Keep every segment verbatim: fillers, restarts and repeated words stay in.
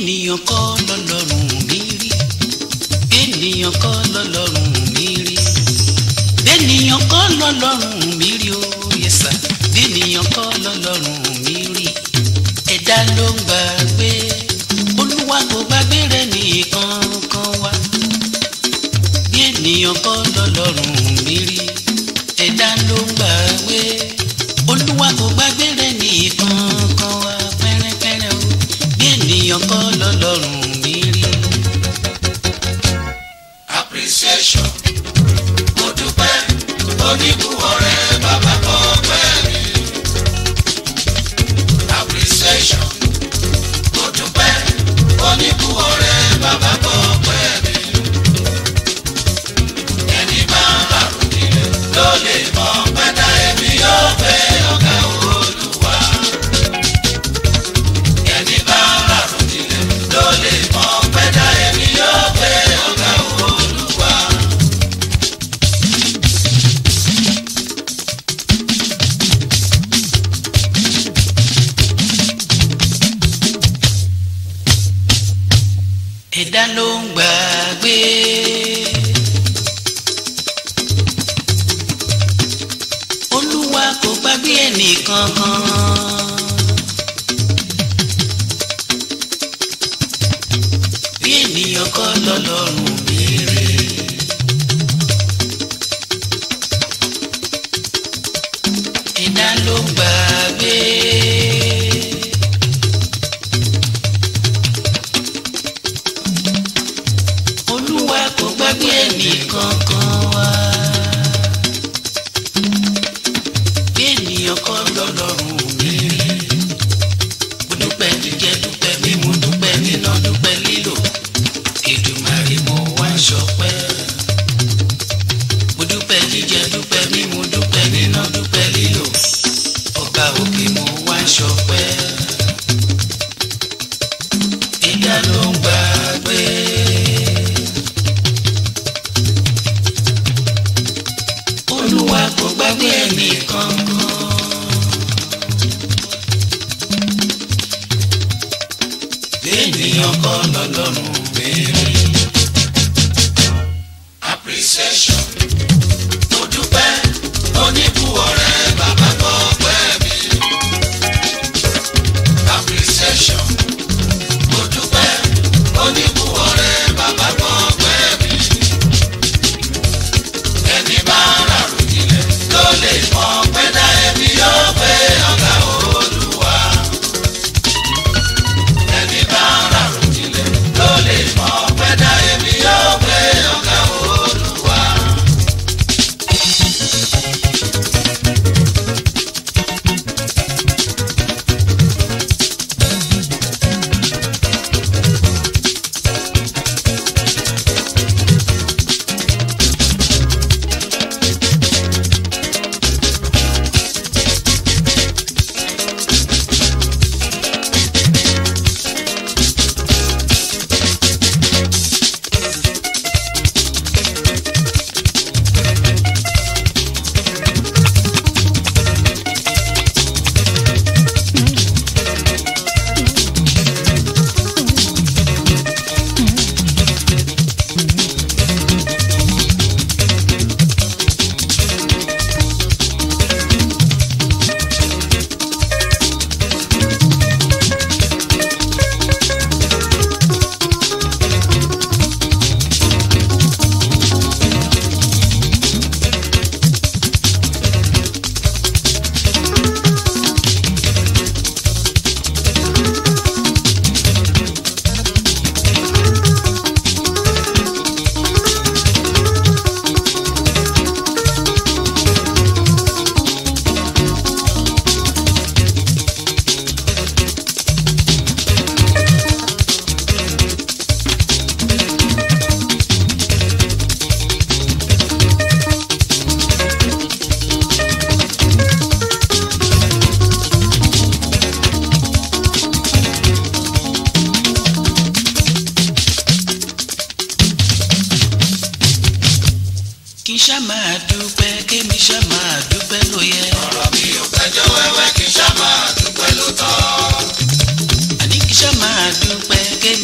ènìyàn kọ́ lọ́lọ́run mi rí, ènìyàn kọ́ lọ́lọ́run mi rí, ènìyàn kọ́ lọ́lọ́run mi rí o yẹsà, ènìyàn kọ́ lọ́lọ́run mi rí. Ẹ̀dá ló ń gbàgbé, Olúwa kò gbàgbé rẹ̀ nìkan kan wá. Bí ènìyàn kọ́ lọ́lọ́run mi rí, ẹ̀dá ló ń gbàgbé, Olúwa kò gbàgbé rẹ̀ nìkan kan wá. Pẹ́rẹ́pẹ́rẹ́ o, bí ènìyàn kọ́ lọ́lọ́run mi rí. Appreciation, mo dúpẹ́, oníbùwọ̀ rẹ̀ bàbá kọ́ pẹ́ mi. Appreciation, mo dúpẹ́, oníbùwọ̀ rẹ̀ bàbá kọ́ pẹ́ mi. Ẹni bá ń ràrùn nílẹ̀ ló lè mọ pẹ́dá èmi yóò fẹ́ ọ̀gá Olúwa. Ẹni bá ń ràrùn nílẹ̀ ló lè mọ pẹ́dá èmi yóò fẹ́ ọ̀gá Olúwa. Ẹ̀dá ló ń gbàgbé, Olúwa kò gbàgbé ẹnìkankan. Bí ènìyàn kọ́ lọ́lọ́run mi rí. Ẹ̀dá ló ń gbàgbé, Olúwa kò gbàgbé ẹnìkankan wá. Bí ènìyàn kọ́ lọ́lọ́run mi rí. Mo dúpẹ́ jíjẹ, dúpẹ́ mímu, dúpẹ́ níná, dúpẹ́ lílò. Èdùmàrè mo wá ṣọpẹ́. Mo dúpẹ́ jíjẹ, dúpẹ́ mímu, dúpẹ́ níná, dúpẹ́ lílò. Ọba òkè mo wá ṣọpẹ́. Ẹ̀dá ló ń gbàgbé, Olúwa kò gbàgbé ẹnìkankan. Ènìyàn kọ́ lọ́lọ́run mi rí. Appreciation, mo dúpẹ́, oníbùwọ̀ rẹ̀ bàbá kọ́ pẹ́ mi. Appreciation, mo dúpẹ́, oníbùwọ̀ rẹ̀ bàbá kọ́ pẹ́ mi. Ẹni bá ń ràrùn nílẹ̀ ló lè mọ pẹ́dá èmi yóò fẹ́ ọ̀gá Olúwa. Ẹni bá ń ràrùn nílẹ̀ ló lè mọ pẹ́dá èmi yóò fẹ́ ọ̀gá Olúwa. Kí ṣá máa dúpẹ́, kémi ṣá máa dúpẹ́ ló yẹ. Ọ̀rọ̀ mi ò gbẹ́jọ́ wẹ́wẹ́, kí ṣá máa dúpẹ́ ló tọ́. Àní kí ṣá máa dúpẹ́, kémi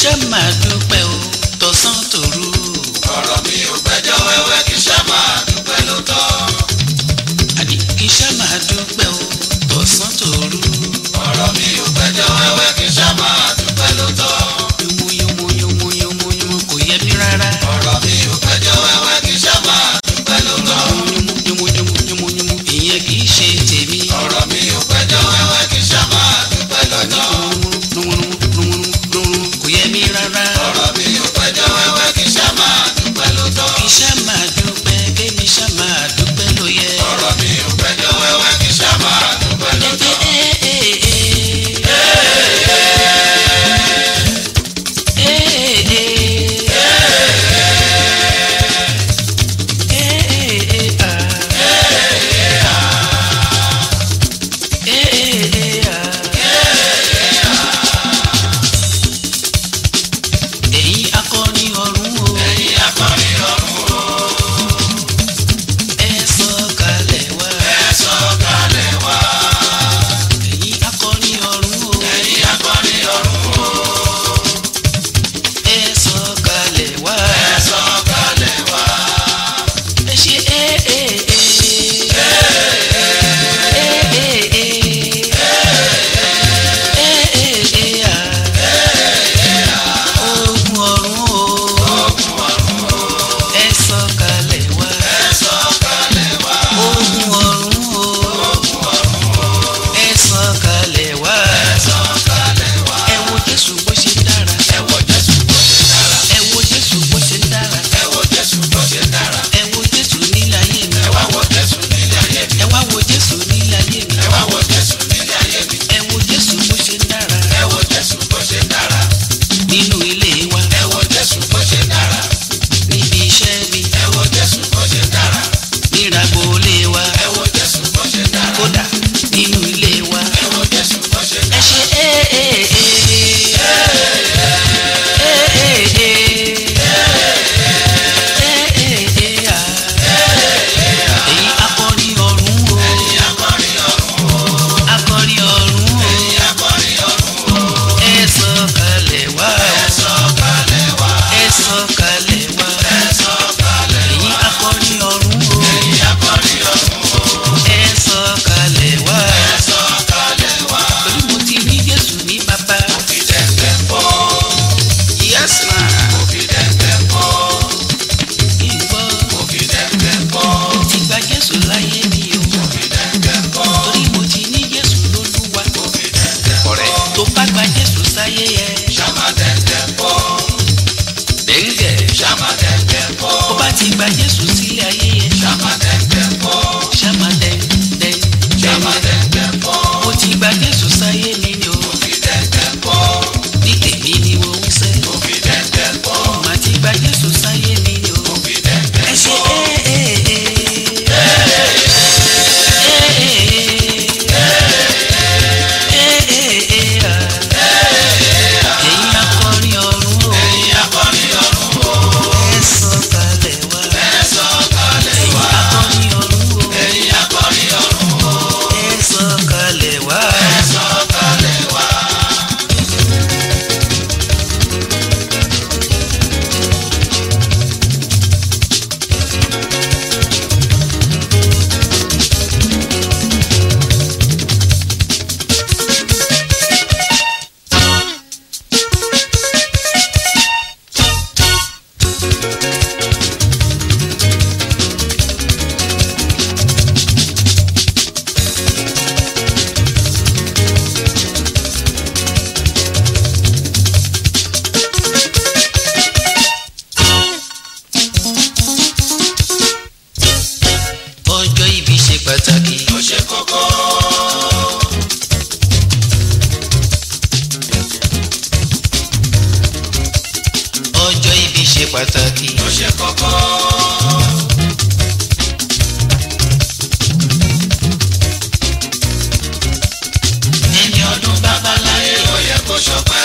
ṣá máa dúpẹ́ o tọ̀sán tòru. ọ̀rọ̀ mi ò gbẹ́jọ́ wẹ́wẹ́ kì í ṣá máa dúpẹ́ ló tọ́. àní kì í ṣá máa dúpẹ́ o tọ̀sán tòru. ọ̀rọ̀ mi ò gbẹ́jọ́ wẹ́wẹ́ kì í ṣá máa dúpẹ́ ló tọ́. yomo yomo yomo yomo yomo kò yẹ mí rárá. ọ̀rọ̀ mi ò gbẹ́jọ́ wẹ́wẹ́ kì í ṣá máa dúpẹ́ ló tọ́. yomo yomo yomo yomo ìyẹn kì í ṣe tèmi. ọ̀rọ̀ mi ò gbẹ́jọ́ wẹ́wẹ́ kì í ṣá máa dúpẹ́ ló tọ́. kò yẹ mí rárá. ọ̀rọ̀ mi ò gbẹ́jọ́ wẹ́wẹ́ kì í ṣá máa dúpẹ́ ló tọ́. kì í ṣá máa dúpẹ́ kémi ṣá máa dúpẹ́ ló yẹ. ọ̀rọ̀ mi ò gbẹ́jọ́ wẹ́wẹ́ kì í ṣá máa dúpẹ́ ló tọ́. pàtàkì. ó ṣe kókó. ẹni ọdún babaláyé ó yẹ kó ṣọpẹ́.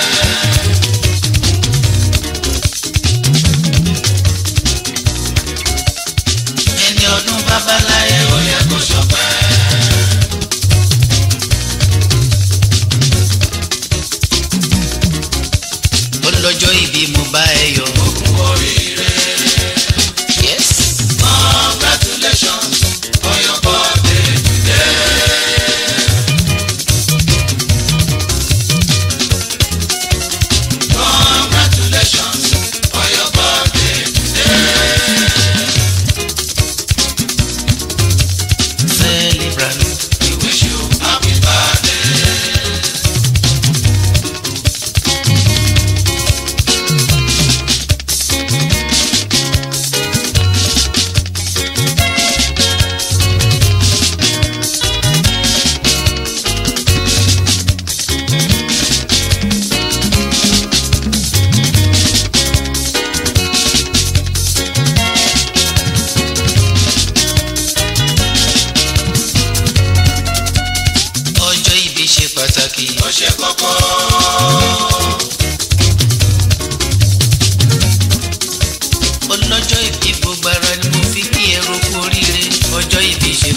ẹni ọdún babaláyé ó yẹ kó ṣọpẹ́.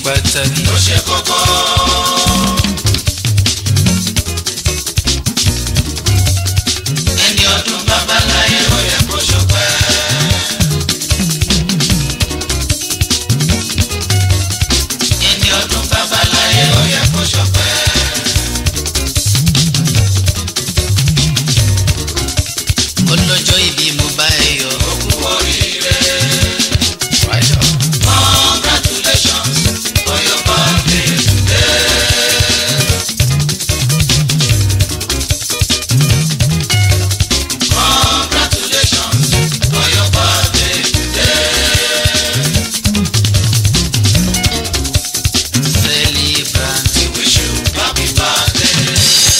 pàtàkì. ó ṣe kókó. ẹni ọdún babaláyé ó yẹ kó ṣọpẹ́. ẹni ọdún babaláyé ó yẹ kó ṣọpẹ́. ọlọ́jọ́ ìbí mo bá ẹ yọ̀. ó kú oríire. Congratulations on your birthday today. Congratulations on your birthday today. Celebrant, We wish you happy birthday.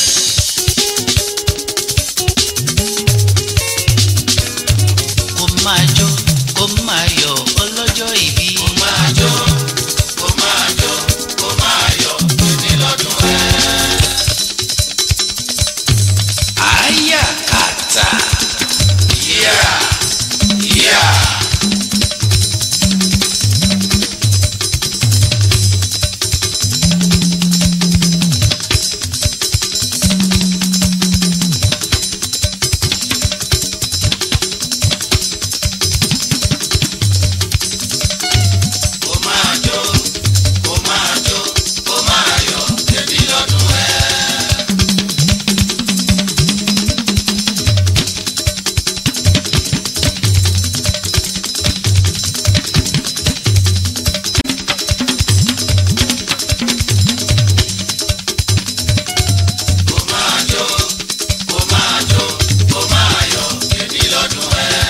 kó máa jó kó máa yọ̀ ọlọ́jọ́ ìbí. Kó máa jó, kó máa jó, kó máa yọ̀ ní lọ́dún ẹ̀. àyà kàtà. Yeah, yeah. Kó máa jó, kó máa jó, kó máa yọ̀ ní lọ́dún ẹ̀. Kó máa jó, kó máa jó, kó máa yọ̀ ní lọ́dún ẹ̀.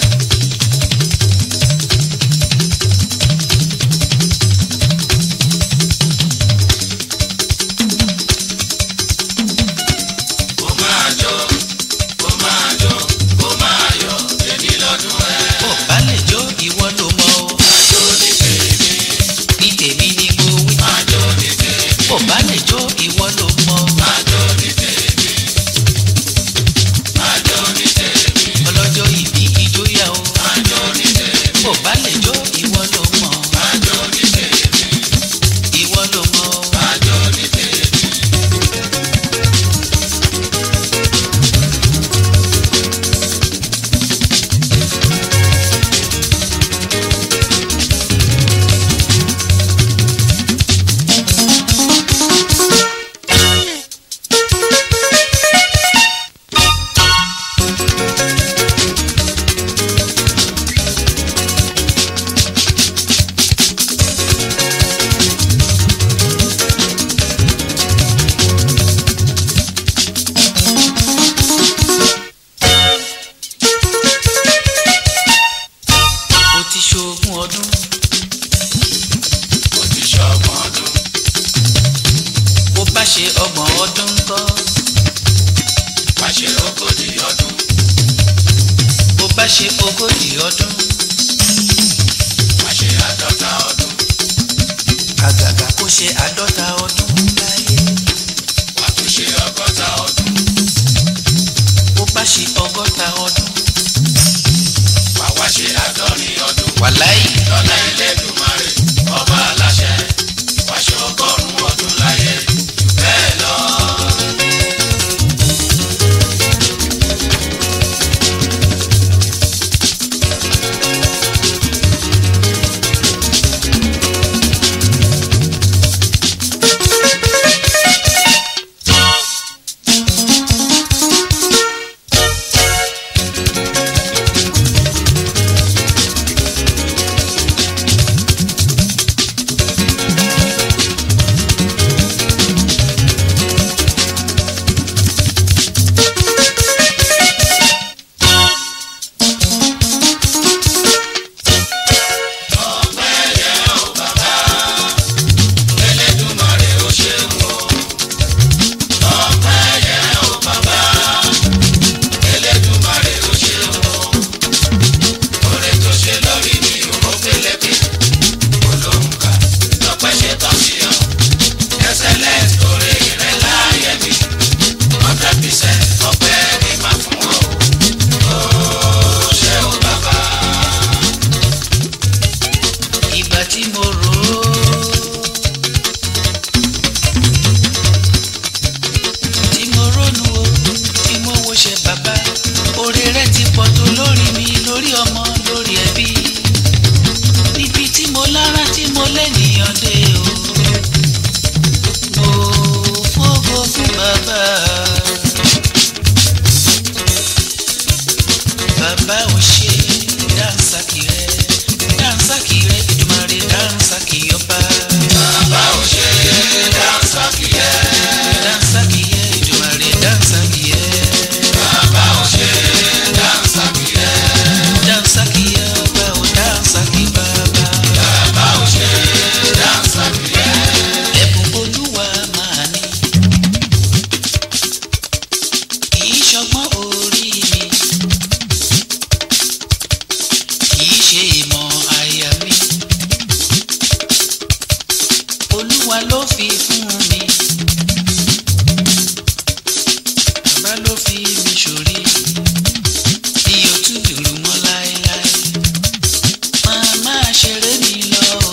Kó máa jó, kó máa jó, kó máa yọ̀ ní lọ́dún ẹ̀. bó bá lè jó ìwọ ló mọ̀ o. Àjò ní tèmi, ní tèmi ni mo wí. àjò ní tèmi, bó bá lè jó ìwọ ló mọ̀ o. àjò ní tèmi, àjò ní tèmi, ọlọ́jọ́ ìbí ìjóyà o. àjò ní tèmi, bó bá lè jó ìwọ ló mọ̀ o. àjò ní tèmi, ìwọ ló mọ̀ o. àjò ní tèmi. ó ti ṣogún ọdún. Mo ti ṣọgbọ̀n ọdún, bó bá ṣe ọgbọ̀n ọdún ńkọ́. wá ṣe ogójì ọdún, bó bá ṣe ogójì ọdún. wá ṣe àádọ́ta ọdún, àgàgà kó ṣe àádọ́ta ọdún láyé. wá tún ṣe ọgọ́ta ọdún, bó bá ṣe ọgọ́ta ọdún. wá wá ṣe àádọ́rin ọdún. wàláì. Lọ́lá Elédùmarè, ọba aláṣẹ, wá ṣe ọgọ́rùn-ún ọdún láyé, jù bẹ́ẹ̀ lọ. lẹ́nìyàn dé o. Mo fògo fún bàbá. Bàbá ò ṣe dáńsákì rẹ̀, dáńsákì rẹ̀ Èdùmàrè dáńsákì ọba. Bàbá ò ṣe dáńsákì rẹ̀, dáńsákì rẹ̀ Èdùmàrè dáńsákì rẹ̀. bàbá ò ṣe dáńsákì rẹ̀, dáńsákì ọba ò dáńsákì bàbá. bàbá ò ṣe dáńsákì rẹ̀. Ẹ̀bùn Olúwa máa ní. Kì í ṣọgbọ́n orí mi. Kì í ṣe ìmọ̀ àyà mi. Olúwa ló fi fún mi. Bàbá ló fi mi ṣòrí. Mi ò tún dùrù mọ́ láéláé. Màá máa ṣeré mi lọ o.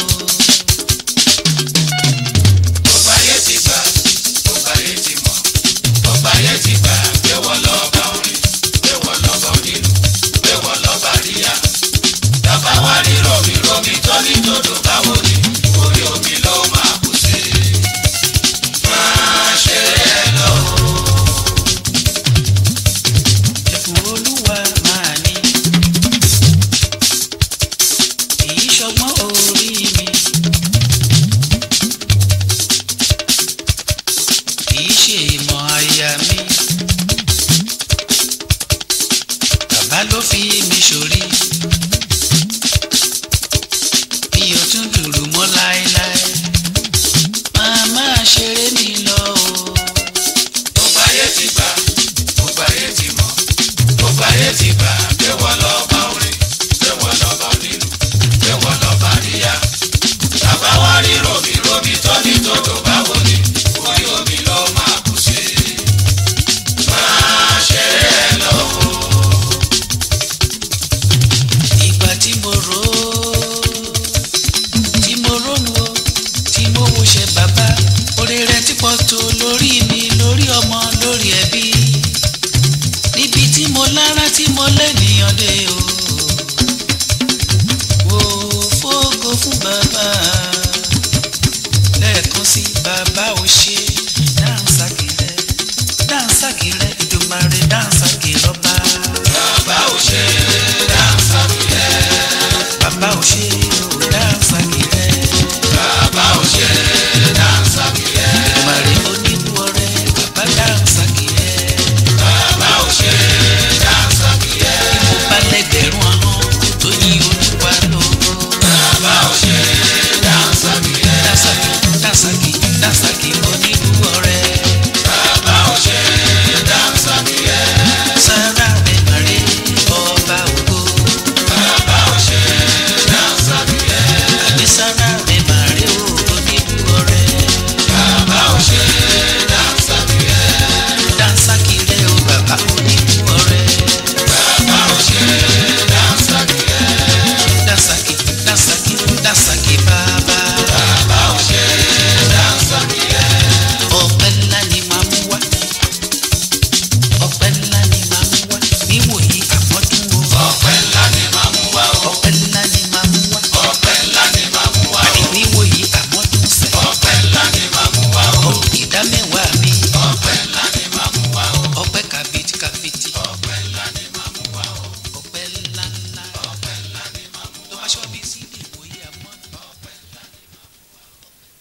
Gbogbo ayé ti gbà, gbogbo ayé ti mọ̀, gbogbo ayé ti gbà pé wọ́n lọ́ba orin, pé wọ́n lọ́ba onílù, pé wọ́n lọ́ba àríyá. Bàbá wa rí romi romi tó ní dòdò báwo ni orí omi ló máa kú sí. Máa ṣeré ẹ lọ o. Ẹ̀bùn Olúwa máa ní. Kì í ṣọgbọ́n orí mi. Kì í ṣe ìmọ̀ àyà mi. Bàbá ló fi mi ṣòrí. Mi ò tún dùrù mọ́ láéláé. Màá máa ṣeré mi lọ o. Gbogbo ayé ti gbà, gbogbo ayé ti mọ̀, gbogbo ayé ti gbà pé wọ́n lọ́ba orin, pé wọ́n lọ́ba onílù, pé wọ́n lọ́ba àríyá. Bàbá wa rí romi romi tó ní dòdò báwo ni orí omi ló máa kú sí. Máa ṣeré ẹ lọ o. Ìgbà tí mo rò ó, tí mo rónu o, tí mo wo ṣe bàbá, oore rẹ̀ ti pọ̀ tó lórí mi, lórí ọmọ, lórí ẹbí. Níbi tí mo lára tí mo lẹ́nìyàn dé o. Mo fògo fún bàbá. Lẹ́ẹ̀kan sí bàbá ò ṣe dáńsákì rẹ̀, dáńsákì rẹ̀ Èdùmàrè dáńsákì lọ́ba. Bàbá ò ṣe dáńsákì rẹ̀, Bàbá ò ṣe